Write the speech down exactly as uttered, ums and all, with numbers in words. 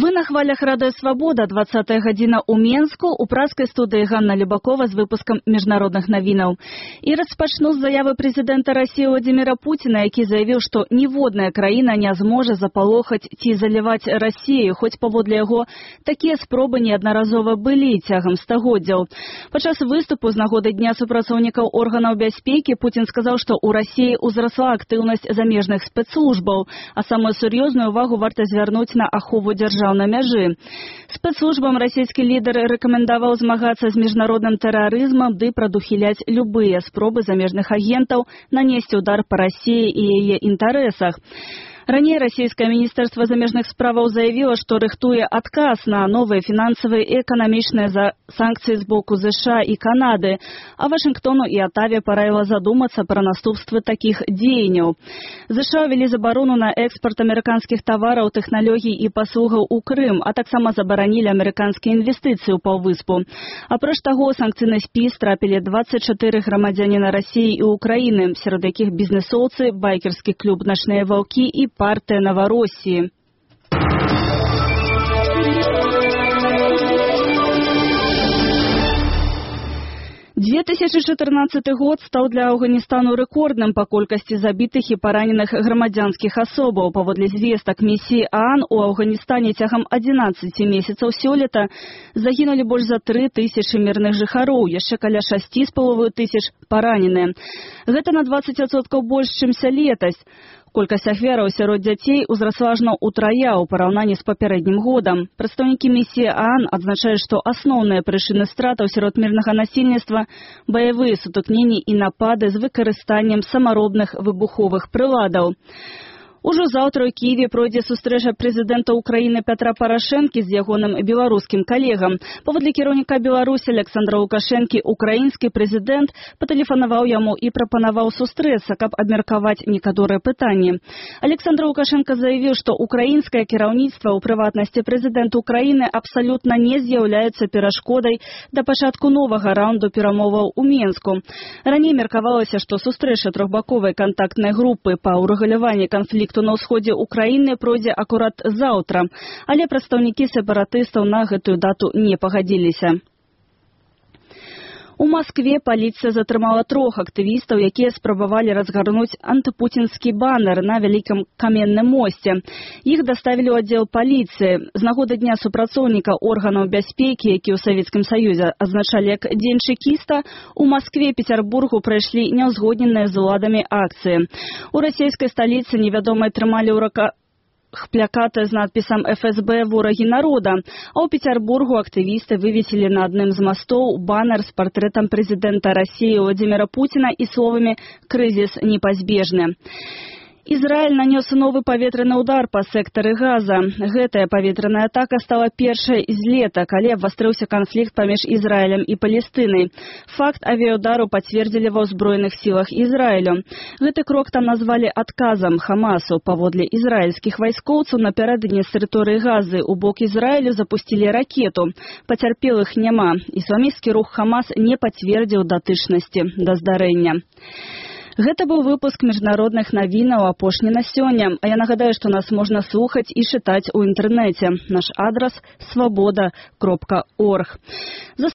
Вы на хвалях Радио Свобода, двадцатая гадзіна ў Менску, у праскай студыі Ганна Любакова з выпускам міжнародных навінаў. І распачну з заявы прэзідэнта Расіі Владзіміра Пуціна, які заявіў, што ніводная краіна не зможа запалохаць ці заліваць Расію, хоць паводле яго такія спробы неаднаразова былі цягам стагоддзяў. Падчас выступу з нагоды Дня супрацоўнікаў органаў бяспекі Пуцін сказаў, што ў Расіі ўзрасла актыўнасць замежных спецслужбаў, а самую сур'ёзную увагу варта звярнуць на ахову дзяржавы на мяжы. Спецслужбам расійскі лідар рэкамендаваў змагацца з міжнародным тэрарызмам ды прадухіляць любыя спробы замежных агентаў нанесці ўдар па Расіі і яе інтарэсах. Раней расійскае міністэрства замежных справаў заявіла, што рыхтуе адказ на новыя фінансавыя і эканамічныя санкцыі з боку ЗША і Канады, а Вашынгтону і Атаве параіла задумацца пра наступствы такіх дзеянняў. ЗША ўвялі забарону на экспарт амерыканскіх тавараў, тэхналогій і паслугаў у Крым, а таксама забаранілі амерыканскія інвестыцыі ў паўвыспу. Апроч таго, санкцыйны спіс трапілі дваццаць чатыры грамадзяніна Расіі і Украіны, сярод якіх бізнэсоўцы, байкерскі клуб «Начныя ваўкі» і партия Новороссии. две тысячи чатырнаццаты год стаў для Афганістану рэкордным па колькасці забітых і параненых грамадзянскіх асобаў. Паводле звестак місіі ААН у Афганістане цягам адзінаццаці месяцаў сёлета загінулі больш за тры тысячы мірных жыхароў, яшчэ каля шасці з паловай тысяч параненыя. Гэта на дваццаць адсоткаў больш, чымся летась. Колькасць ахвяраў сярод дзяцей узрасла ажно ўтрая ў параўнанні з папярэднім годам. Прадстаўнікі місіі ААН адзначаюць, што асноўныя прычыны стратаў сярод мірнага насельніцтва – баявыя сутыкненні і напады з выкарыстаннем самаробных выбуховых прыладаў. Ужо заўтра ў Кіеве пройдзе сустрэча прэзідэнта Украіны Пятра Парашэнкі з ягоным беларускім калегам. Паводле кіраўніка Беларусі Александра Лукашэнкі, украінскі прэзідэнт патэлефанаваў яму і прапанаваў сустрэцца, каб абмеркаваць некаторыя пытанні. Александр Лукашенко заявіў, што украінскае кіраўніцтва, у прыватнасці прэзідэнт Украіны, абсалютна не з'яўляецца перашкодай да пачатку новага раунду перамоваў у Менску. Раней меркавалася, што сустрэча трохбаковай кантактнай групы па ўрэгуляванні канфлікту на ўсходзе Украіны пройдзе акурат заўтра, але прадстаўнікі сепаратыстаў на гэтую дату не пагадзіліся. У Маскве паліцыя затрымала трох актывістаў, якія спрабавалі разгарнуць антыпуцінскі банер на Вялікім каменным мосце. Іх даставілі ў аддзел паліцыі. З нагоды Дня супрацоўніка органаў бяспекі, які ў Савецкім Саюзе азначалі як Дзень чэкіста, у Маскве і Петербургу прайшлі няўзгодненыя з уладамі акцыі. У расійскай сталіцы невядомыя трымалі ў руках плакаты з надпісам «эф эс бэ ворагі народа», а ў Петербургу актывісты вывесілі на адным з мастоў банер з партрэтам прэзідэнта Расіі Владзіміра Пуціна і словамі «Крызіс непазбежны». Ізраіль нанёс новы паветраны ўдар па сектары Газа. Гэтая паветраная атака стала першай з лета, калі абвастрыўся канфлікт паміж Ізраілем і Палестынай. Факт авіяудару пацвердзілі ва ўзброеных сілах Ізраілю. Гэты крок там назвалі адказам Хамасу. Паводле ізраільскіх вайскоўцаў напярэдадні з тэрыторыі Газы у бок Ізраілю запусцілі ракету. Пацярпелых няма. Ісламісцкі рух Хамас не пацвердзіў датычнасці да здарэння. Гэта быў выпуск міжнародных навінаў апошні на сёння. А я нагадаю, што нас можна слухаць і чытаць у інтэрнэце. Наш адрас свабода кропка орг.